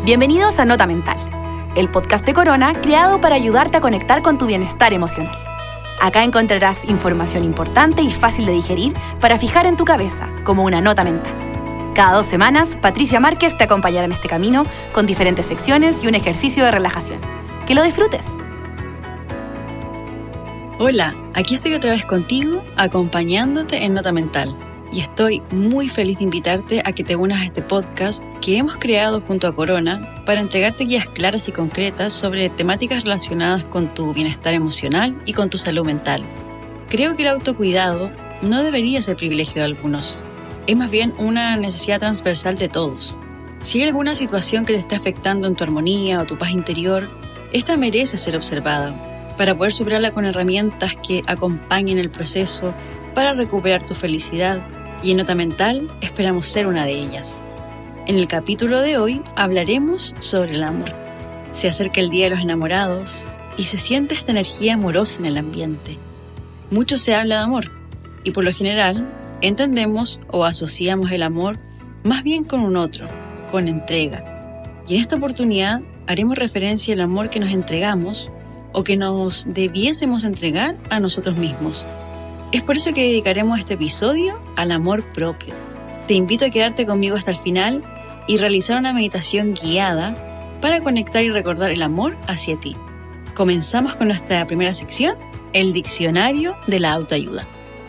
Bienvenidos a Nota Mental, el podcast de Corona creado para ayudarte a conectar con tu bienestar emocional. Acá encontrarás información importante y fácil de digerir para fijar en tu cabeza como una nota mental. Cada 2 semanas, Patricia Márquez te acompañará en este camino con diferentes secciones y un ejercicio de relajación. ¡Que lo disfrutes! Hola, aquí estoy otra vez contigo, acompañándote en Nota Mental. Y estoy muy feliz de invitarte a que te unas a este podcast que hemos creado junto a Corona para entregarte guías claras y concretas sobre temáticas relacionadas con tu bienestar emocional y con tu salud mental. Creo que el autocuidado no debería ser privilegio de algunos. Es más bien una necesidad transversal de todos. Si hay alguna situación que te esté afectando en tu armonía o tu paz interior, esta merece ser observada para poder superarla con herramientas que acompañen el proceso para recuperar tu felicidad. Y en Nota Mental esperamos ser una de ellas. En el capítulo de hoy hablaremos sobre el amor. Se acerca el Día de los Enamorados y se siente esta energía amorosa en el ambiente. Mucho se habla de amor y por lo general entendemos o asociamos el amor más bien con un otro, con entrega. Y en esta oportunidad haremos referencia al amor que nos entregamos o que nos debiésemos entregar a nosotros mismos. Es por eso que dedicaremos este episodio al amor propio. Te invito a quedarte conmigo hasta el final y realizar una meditación guiada para conectar y recordar el amor hacia ti. Comenzamos con nuestra primera sección, el diccionario de la autoayuda.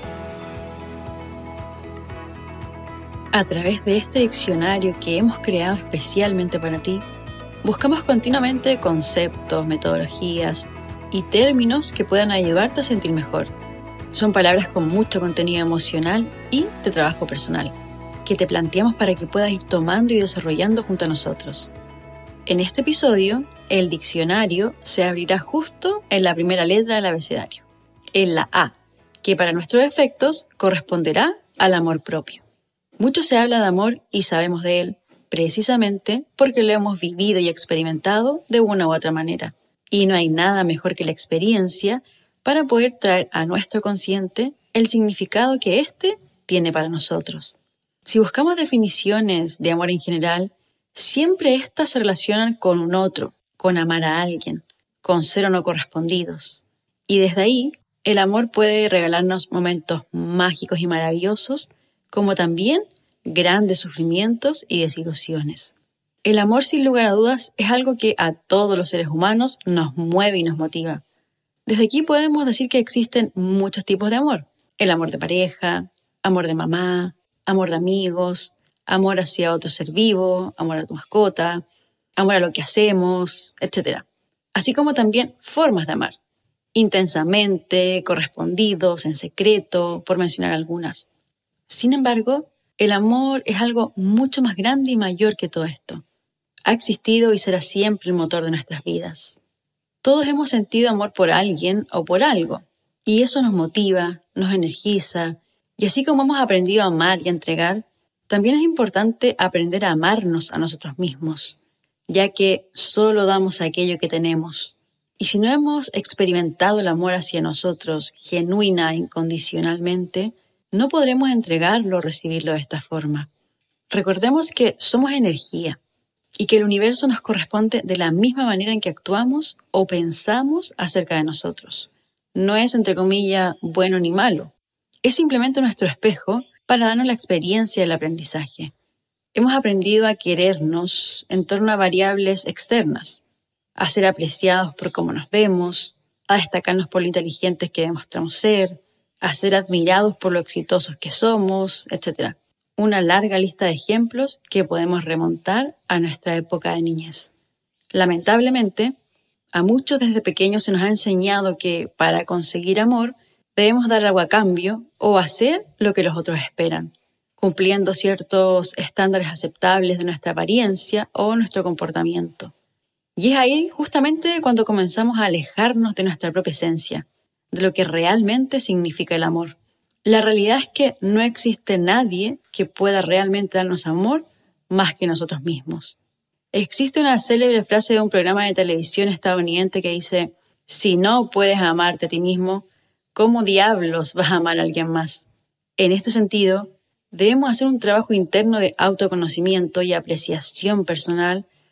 A través de este diccionario que hemos creado especialmente para ti, buscamos continuamente conceptos, metodologías y términos que puedan ayudarte a sentir mejor. Son palabras con mucho contenido emocional y de trabajo personal, que te planteamos para que puedas ir tomando y desarrollando junto a nosotros. En este episodio, el diccionario se abrirá justo en la primera letra del abecedario, en la A, que para nuestros efectos corresponderá al amor propio. Mucho se habla de amor y sabemos de él, precisamente porque lo hemos vivido y experimentado de una u otra manera. Y no hay nada mejor que la experiencia para poder traer a nuestro consciente el significado que éste tiene para nosotros. Si buscamos definiciones de amor en general, siempre éstas se relacionan con un otro, con amar a alguien, con ser o no correspondidos. Y desde ahí, el amor puede regalarnos momentos mágicos y maravillosos, como también grandes sufrimientos y desilusiones. El amor, sin lugar a dudas, es algo que a todos los seres humanos nos mueve y nos motiva. Desde aquí podemos decir que existen muchos tipos de amor. El amor de pareja, amor de mamá, amor de amigos, amor hacia otro ser vivo, amor a tu mascota, amor a lo que hacemos, etc. Así como también formas de amar. Intensamente, correspondidos, en secreto, por mencionar algunas. Sin embargo, el amor es algo mucho más grande y mayor que todo esto. Ha existido y será siempre el motor de nuestras vidas. Todos hemos sentido amor por alguien o por algo, y eso nos motiva, nos energiza, y así como hemos aprendido a amar y a entregar, también es importante aprender a amarnos a nosotros mismos, ya que solo damos aquello que tenemos. Y si no hemos experimentado el amor hacia nosotros genuina e incondicionalmente, no podremos entregarlo o recibirlo de esta forma. Recordemos que somos energía, y que el universo nos corresponde de la misma manera en que actuamos o pensamos acerca de nosotros. No es, entre comillas, bueno ni malo. Es simplemente nuestro espejo para darnos la experiencia del aprendizaje. Hemos aprendido a querernos en torno a variables externas, a ser apreciados por cómo nos vemos, a destacarnos por lo inteligentes que demostramos ser, a ser admirados por lo exitosos que somos, etc. Una larga lista de ejemplos que podemos remontar a nuestra época de niñez. Lamentablemente, a muchos desde pequeños se nos ha enseñado que para conseguir amor debemos dar algo a cambio o hacer lo que los otros esperan, cumpliendo ciertos estándares aceptables de nuestra apariencia o nuestro comportamiento. Y es ahí justamente cuando comenzamos a alejarnos de nuestra propia esencia, de lo que realmente significa el amor. La realidad es que no existe nadie que pueda realmente darnos amor más que nosotros mismos. Existe una célebre frase de un programa de televisión estadounidense que dice: si no puedes amarte a ti mismo, ¿cómo diablos vas a amar a alguien más? En este sentido, debemos hacer un trabajo interno de autoconocimiento y apreciación personal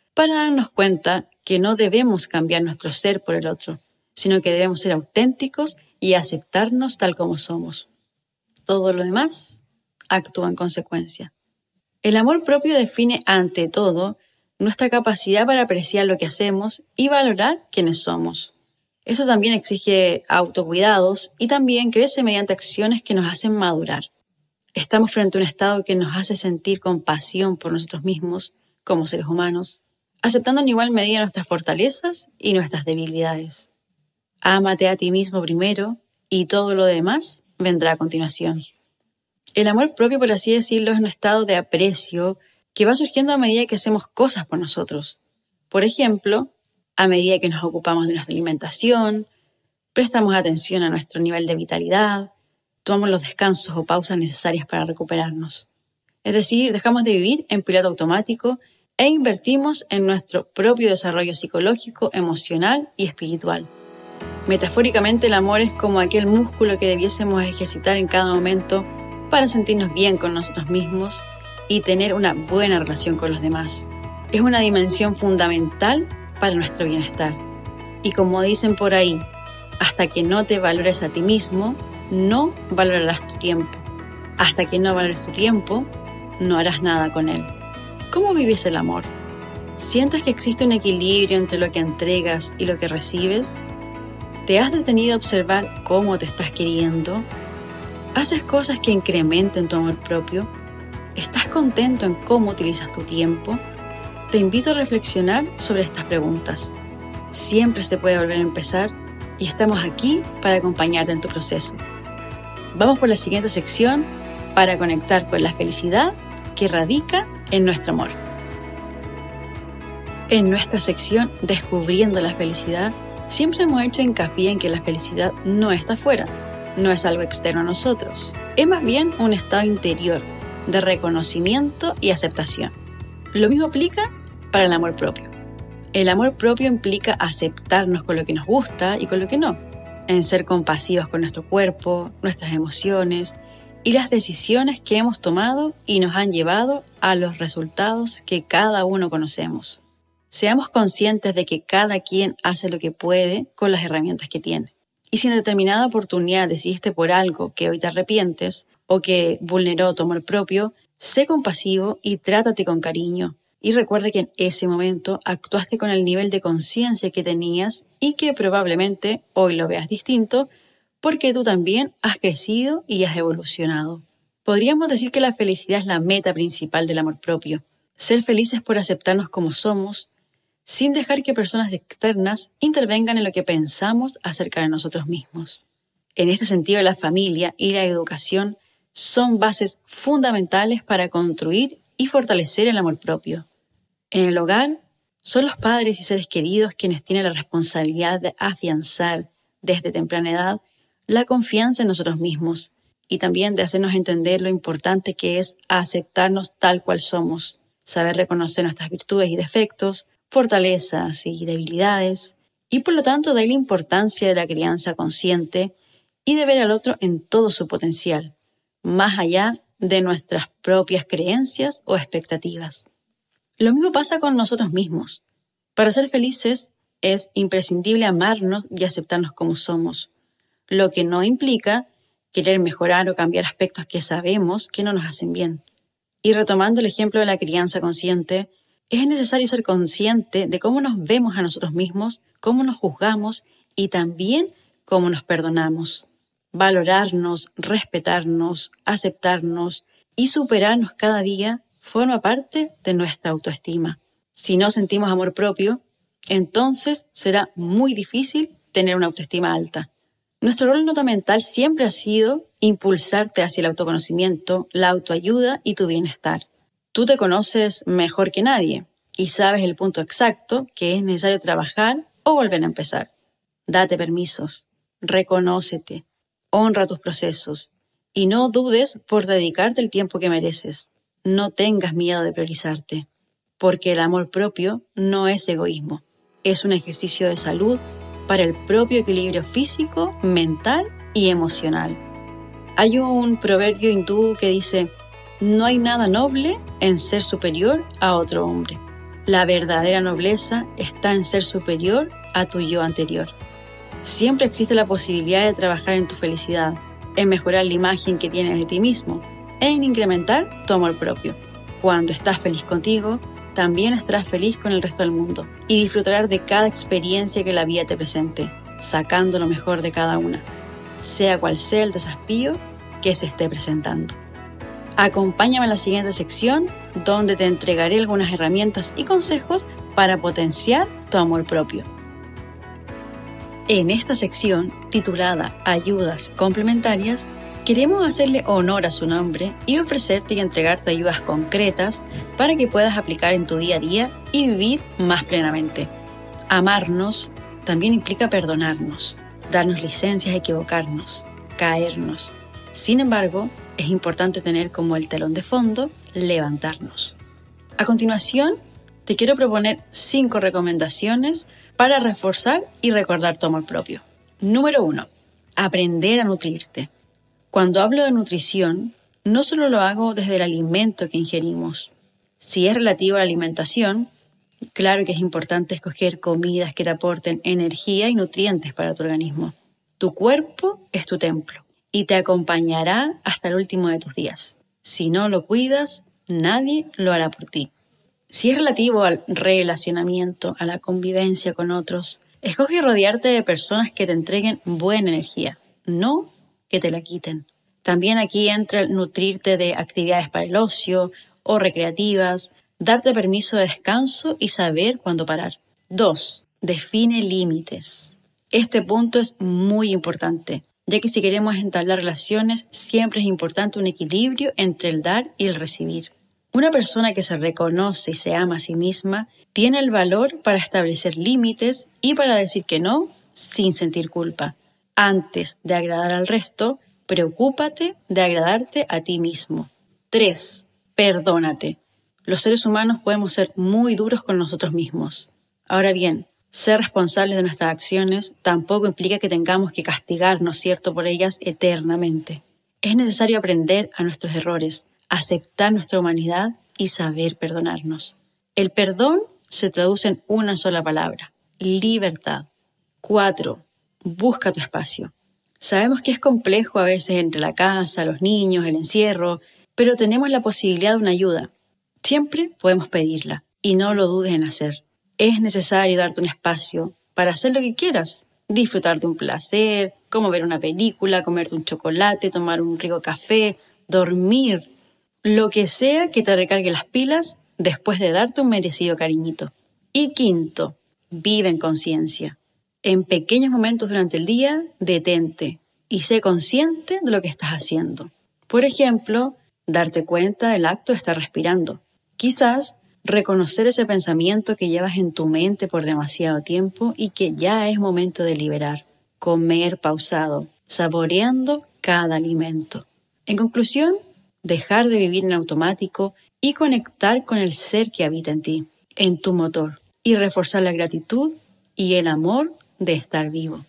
para darnos cuenta que no debemos cambiar nuestro ser por el otro, sino que debemos ser auténticos y aceptarnos tal como somos. Todo lo demás actúa en consecuencia. El amor propio define ante todo nuestra capacidad para apreciar lo que hacemos y valorar quiénes somos. Eso también exige autocuidados y también crece mediante acciones que nos hacen madurar. Estamos frente a un estado que nos hace sentir compasión por nosotros mismos como seres humanos, aceptando en igual medida nuestras fortalezas y nuestras debilidades. Ámate a ti mismo primero y todo lo demás vendrá a continuación. El amor propio, por así decirlo, es un estado de aprecio que va surgiendo a medida que hacemos cosas por nosotros. Por ejemplo, a medida que nos ocupamos de nuestra alimentación, prestamos atención a nuestro nivel de vitalidad, tomamos los descansos o pausas necesarias para recuperarnos. Es decir, dejamos de vivir en piloto automático e invertimos en nuestro propio desarrollo psicológico, emocional y espiritual. Metafóricamente, el amor es como aquel músculo que debiésemos ejercitar en cada momento para sentirnos bien con nosotros mismos y tener una buena relación con los demás. Es una dimensión fundamental para nuestro bienestar. Y como dicen por ahí, hasta que no te valores a ti mismo, no valorarás tu tiempo. Hasta que no valores tu tiempo, no harás nada con él. ¿Cómo vives el amor? ¿Sientes que existe un equilibrio entre lo que entregas y lo que recibes? ¿Te has detenido a observar cómo te estás queriendo? ¿Haces cosas que incrementen tu amor propio? ¿Estás contento en cómo utilizas tu tiempo? Te invito a reflexionar sobre estas preguntas. Siempre se puede volver a empezar y estamos aquí para acompañarte en tu proceso. Vamos por la siguiente sección para conectar con la felicidad que radica en nuestro amor. En nuestra sección Descubriendo la felicidad, siempre hemos hecho hincapié en que la felicidad no está afuera, no es algo externo a nosotros. Es más bien un estado interior de reconocimiento y aceptación. Lo mismo aplica para el amor propio. El amor propio implica aceptarnos con lo que nos gusta y con lo que no, en ser compasivos con nuestro cuerpo, nuestras emociones y las decisiones que hemos tomado y nos han llevado a los resultados que cada uno conocemos. Seamos conscientes de que cada quien hace lo que puede con las herramientas que tiene. Y si en determinada oportunidad decidiste por algo que hoy te arrepientes o que vulneró tu amor propio, sé compasivo y trátate con cariño. Y recuerda que en ese momento actuaste con el nivel de conciencia que tenías y que probablemente hoy lo veas distinto porque tú también has crecido y has evolucionado. Podríamos decir que la felicidad es la meta principal del amor propio. Ser felices por aceptarnos como somos, sin dejar que personas externas intervengan en lo que pensamos acerca de nosotros mismos. En este sentido, la familia y la educación son bases fundamentales para construir y fortalecer el amor propio. En el hogar, son los padres y seres queridos quienes tienen la responsabilidad de afianzar desde temprana edad la confianza en nosotros mismos y también de hacernos entender lo importante que es aceptarnos tal cual somos, saber reconocer nuestras virtudes y defectos, fortalezas y debilidades, y por lo tanto de ahí la importancia de la crianza consciente y de ver al otro en todo su potencial, más allá de nuestras propias creencias o expectativas. Lo mismo pasa con nosotros mismos. Para ser felices es imprescindible amarnos y aceptarnos como somos, lo que no implica querer mejorar o cambiar aspectos que sabemos que no nos hacen bien. Y retomando el ejemplo de la crianza consciente, es necesario ser consciente de cómo nos vemos a nosotros mismos, cómo nos juzgamos y también cómo nos perdonamos. Valorarnos, respetarnos, aceptarnos y superarnos cada día forma parte de nuestra autoestima. Si no sentimos amor propio, entonces será muy difícil tener una autoestima alta. Nuestro rol en Nota Mental siempre ha sido impulsarte hacia el autoconocimiento, la autoayuda y tu bienestar. Tú te conoces mejor que nadie y sabes el punto exacto que es necesario trabajar o volver a empezar. Date permisos, reconócete, honra tus procesos y no dudes por dedicarte el tiempo que mereces. No tengas miedo de priorizarte, porque el amor propio no es egoísmo, es un ejercicio de salud para el propio equilibrio físico, mental y emocional. Hay un proverbio hindú que dice: no hay nada noble en ser superior a otro hombre. La verdadera nobleza está en ser superior a tu yo anterior. Siempre existe la posibilidad de trabajar en tu felicidad, en mejorar la imagen que tienes de ti mismo, en incrementar tu amor propio. Cuando estás feliz contigo, también estarás feliz con el resto del mundo y disfrutarás de cada experiencia que la vida te presente, sacando lo mejor de cada una, sea cual sea el desafío que se esté presentando. Acompáñame en la siguiente sección, donde te entregaré algunas herramientas y consejos para potenciar tu amor propio. En esta sección, titulada Ayudas complementarias, queremos hacerle honor a su nombre y ofrecerte y entregarte ayudas concretas para que puedas aplicar en tu día a día y vivir más plenamente. Amarnos también implica perdonarnos, darnos licencias a equivocarnos, caernos. Sin embargo, es importante tener como el telón de fondo levantarnos. A continuación, te quiero proponer 5 recomendaciones para reforzar y recordar tu amor propio. Número 1. Aprender a nutrirte. Cuando hablo de nutrición, no solo lo hago desde el alimento que ingerimos. Si es relativo a la alimentación, claro que es importante escoger comidas que te aporten energía y nutrientes para tu organismo. Tu cuerpo es tu templo y te acompañará hasta el último de tus días. Si no lo cuidas, nadie lo hará por ti. Si es relativo al relacionamiento, a la convivencia con otros, escoge rodearte de personas que te entreguen buena energía, no que te la quiten. También aquí entra el nutrirte de actividades para el ocio o recreativas, darte permiso de descanso y saber cuándo parar. 2. Define límites. Este punto es muy importante, ya que si queremos entablar relaciones, siempre es importante un equilibrio entre el dar y el recibir. Una persona que se reconoce y se ama a sí misma tiene el valor para establecer límites y para decir que no sin sentir culpa. Antes de agradar al resto, preocúpate de agradarte a ti mismo. 3. Perdónate. Los seres humanos podemos ser muy duros con nosotros mismos. Ahora bien, ser responsables de nuestras acciones tampoco implica que tengamos que castigarnos, ¿cierto?, por ellas eternamente. Es necesario aprender a nuestros errores, aceptar nuestra humanidad y saber perdonarnos. El perdón se traduce en una sola palabra: libertad. 4. Busca tu espacio. Sabemos que es complejo a veces entre la casa, los niños, el encierro, pero tenemos la posibilidad de una ayuda. Siempre podemos pedirla y no lo dudes en hacer. Es necesario darte un espacio para hacer lo que quieras, disfrutar de un placer, como ver una película, comerte un chocolate, tomar un rico café, dormir, lo que sea que te recargue las pilas después de darte un merecido cariñito. Y 5, vive en conciencia. En pequeños momentos durante el día, detente y sé consciente de lo que estás haciendo. Por ejemplo, darte cuenta del acto de estar respirando. Quizás reconocer ese pensamiento que llevas en tu mente por demasiado tiempo y que ya es momento de liberar. Comer pausado, saboreando cada alimento. En conclusión, dejar de vivir en automático y conectar con el ser que habita en ti, en tu motor, y reforzar la gratitud y el amor de estar vivo.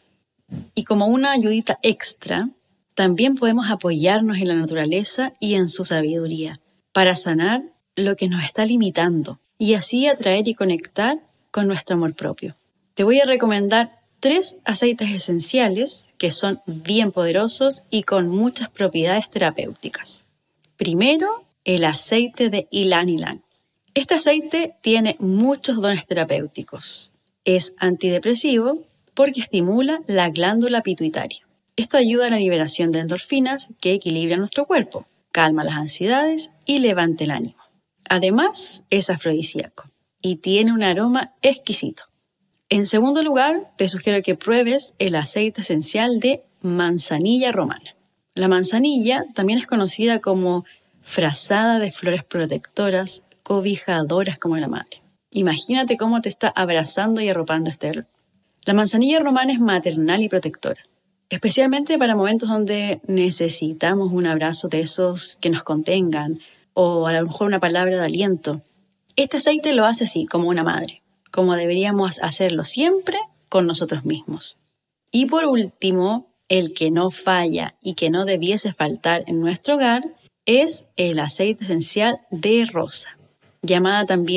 Y como una ayudita extra, también podemos apoyarnos en la naturaleza y en su sabiduría para sanar lo que nos está limitando y así atraer y conectar con nuestro amor propio. Te voy a recomendar 3 aceites esenciales que son bien poderosos y con muchas propiedades terapéuticas. Primero, el aceite de ylang ylang. Este aceite tiene muchos dones terapéuticos. Es antidepresivo porque estimula la glándula pituitaria. Esto ayuda a la liberación de endorfinas que equilibran nuestro cuerpo, calma las ansiedades y levanta el ánimo. Además, es afrodisíaco y tiene un aroma exquisito. En segundo lugar, te sugiero que pruebes el aceite esencial de manzanilla romana. La manzanilla también es conocida como frazada de flores protectoras, cobijadoras como la madre. Imagínate cómo te está abrazando y arropando este olor. La manzanilla romana es maternal y protectora, especialmente para momentos donde necesitamos un abrazo de esos que nos contengan o a lo mejor una palabra de aliento. Este aceite lo hace así, como una madre, como deberíamos hacerlo siempre con nosotros mismos. Y por último, el que no falla y que no debiese faltar en nuestro hogar es el aceite esencial de rosa, llamada también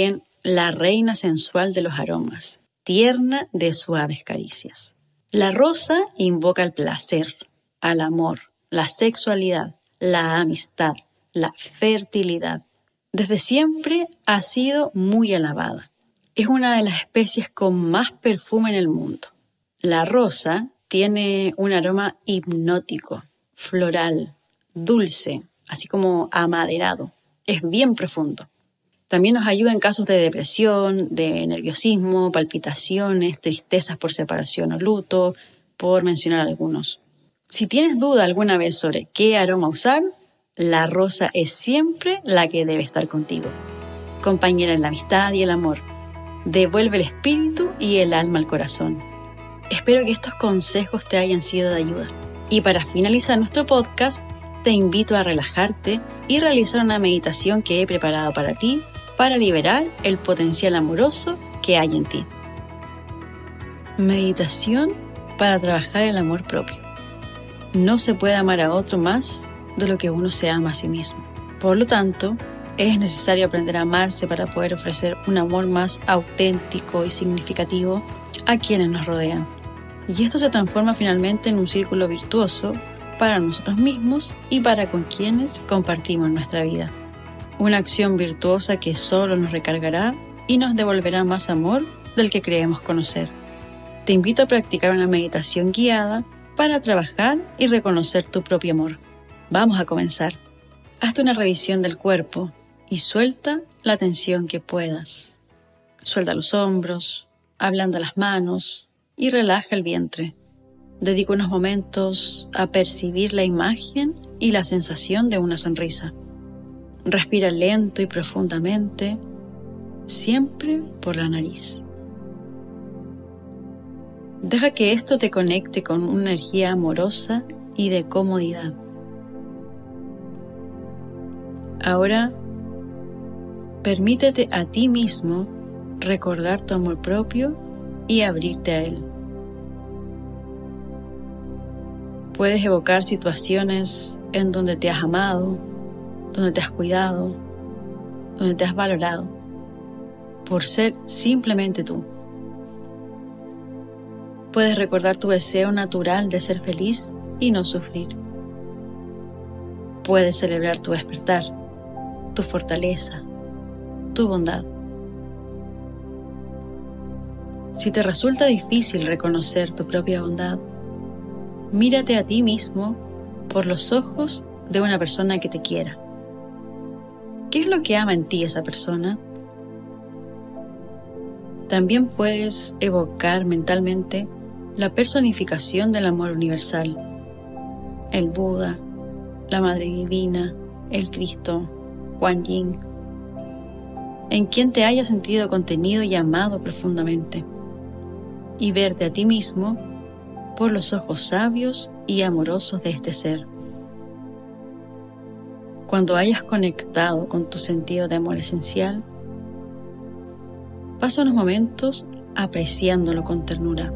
la reina sensual de los aromas, tierna de suaves caricias. La rosa invoca el placer, al amor, la sexualidad, la amistad, la fertilidad. Desde siempre ha sido muy alabada. Es una de las especies con más perfume en el mundo. La rosa tiene un aroma hipnótico, floral, dulce, así como amaderado. Es bien profundo. También nos ayuda en casos de depresión, de nerviosismo, palpitaciones, tristezas por separación o luto, por mencionar algunos. Si tienes duda alguna vez sobre qué aroma usar, la rosa es siempre la que debe estar contigo. Compañera en la amistad y el amor. Devuelve el espíritu y el alma al corazón. Espero que estos consejos te hayan sido de ayuda. Y para finalizar nuestro podcast, te invito a relajarte y realizar una meditación que he preparado para ti para liberar el potencial amoroso que hay en ti. Meditación para trabajar el amor propio. No se puede amar a otro más de lo que uno se ama a sí mismo. Por lo tanto, es necesario aprender a amarse para poder ofrecer un amor más auténtico y significativo a quienes nos rodean. Y esto se transforma finalmente en un círculo virtuoso para nosotros mismos y para con quienes compartimos nuestra vida. Una acción virtuosa que solo nos recargará y nos devolverá más amor del que creemos conocer. Te invito a practicar una meditación guiada para trabajar y reconocer tu propio amor. Vamos a comenzar. Hazte una revisión del cuerpo y suelta la tensión que puedas. Suelta los hombros, ablanda las manos y relaja el vientre. Dedica unos momentos a percibir la imagen y la sensación de una sonrisa. Respira lento y profundamente, siempre por la nariz. Deja que esto te conecte con una energía amorosa y de comodidad. Ahora, permítete a ti mismo recordar tu amor propio y abrirte a él. Puedes evocar situaciones en donde te has amado, donde te has cuidado, donde te has valorado, por ser simplemente tú. Puedes recordar tu deseo natural de ser feliz y no sufrir. Puedes celebrar tu despertar, tu fortaleza, tu bondad. Si te resulta difícil reconocer tu propia bondad, mírate a ti mismo por los ojos de una persona que te quiera. ¿Qué es lo que ama en ti esa persona? También puedes evocar mentalmente la personificación del amor universal, el Buda, la Madre Divina, el Cristo, Kuan Yin, en quien te haya sentido contenido y amado profundamente, y verte a ti mismo por los ojos sabios y amorosos de este ser. Cuando hayas conectado con tu sentido de amor esencial, pasa unos momentos apreciándolo con ternura.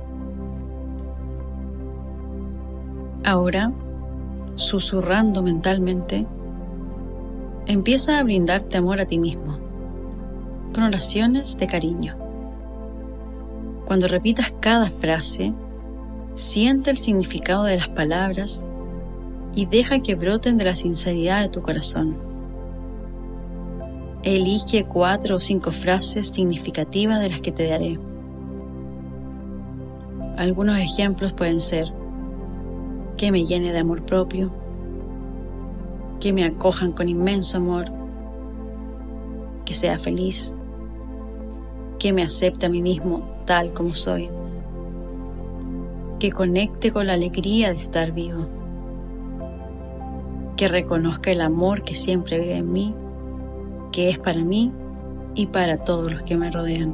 Ahora, susurrando mentalmente, empieza a brindarte amor a ti mismo, con oraciones de cariño. Cuando repitas cada frase, siente el significado de las palabras y deja que broten de la sinceridad de tu corazón. Elige 4 o 5 frases significativas de las que te daré. Algunos ejemplos pueden ser: que me llene de amor propio, que me acojan con inmenso amor, que sea feliz, que me acepte a mí mismo tal como soy, que conecte con la alegría de estar vivo, que reconozca el amor que siempre vive en mí, que es para mí y para todos los que me rodean.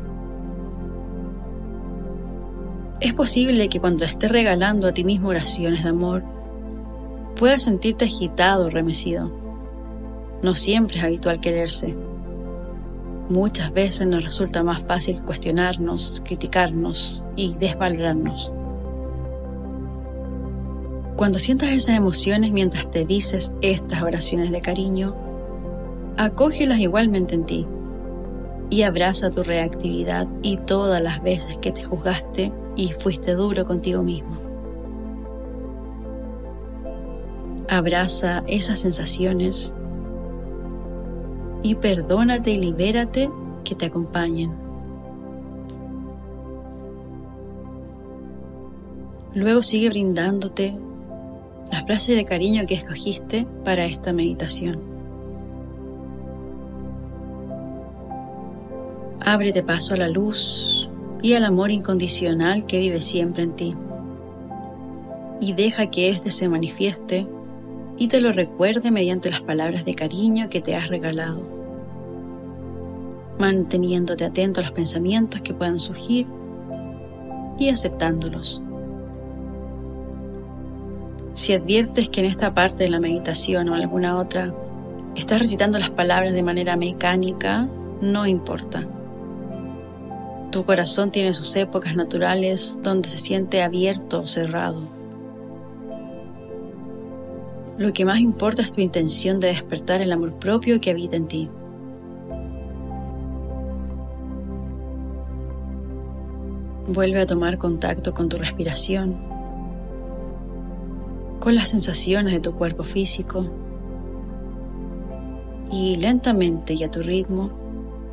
Es posible que cuando estés regalando a ti mismo oraciones de amor, puedas sentirte agitado o remecido. No siempre es habitual quererse. Muchas veces nos resulta más fácil cuestionarnos, criticarnos y desvalorarnos. Cuando sientas esas emociones mientras te dices estas oraciones de cariño, acógelas igualmente en ti y abraza tu reactividad y todas las veces que te juzgaste y fuiste duro contigo mismo. Abraza esas sensaciones y perdónate y libérate que te acompañen. Luego sigue brindándote la frase de cariño que escogiste para esta meditación. Ábrete paso a la luz y al amor incondicional que vive siempre en ti. Y deja que éste se manifieste y te lo recuerde mediante las palabras de cariño que te has regalado, manteniéndote atento a los pensamientos que puedan surgir y aceptándolos. Si adviertes que en esta parte de la meditación o alguna otra estás recitando las palabras de manera mecánica, no importa. Tu corazón tiene sus épocas naturales donde se siente abierto o cerrado. Lo que más importa es tu intención de despertar el amor propio que habita en ti. Vuelve a tomar contacto con tu respiración, con las sensaciones de tu cuerpo físico y lentamente y a tu ritmo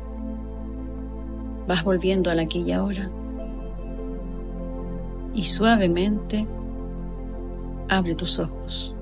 vas volviendo al aquí y ahora y suavemente abre tus ojos.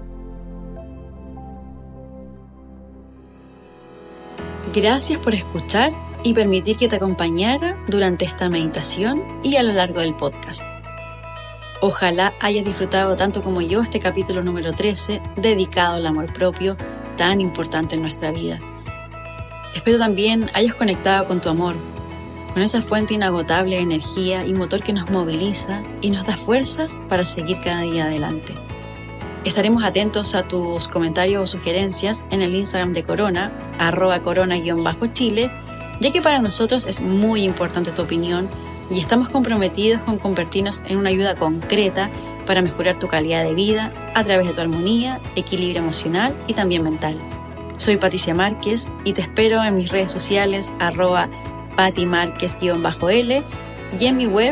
Gracias por escuchar y permitir que te acompañara durante esta meditación y a lo largo del podcast. Ojalá hayas disfrutado tanto como yo este capítulo número 13 dedicado al amor propio tan importante en nuestra vida. Espero también hayas conectado con tu amor, con esa fuente inagotable de energía y motor que nos moviliza y nos da fuerzas para seguir cada día adelante. Estaremos atentos a tus comentarios o sugerencias en el Instagram de Corona, @corona_chile, ya que para nosotros es muy importante tu opinión y estamos comprometidos con convertirnos en una ayuda concreta para mejorar tu calidad de vida a través de tu armonía, equilibrio emocional y también mental. Soy Patricia Márquez y te espero en mis redes sociales @patimarquez_l y en mi web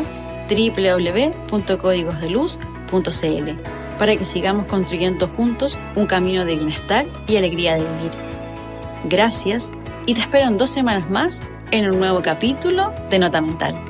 www.códigosdeluz.cl para que sigamos construyendo juntos un camino de bienestar y alegría de vivir. Gracias y te espero en 2 semanas más en un nuevo capítulo de Nota Mental.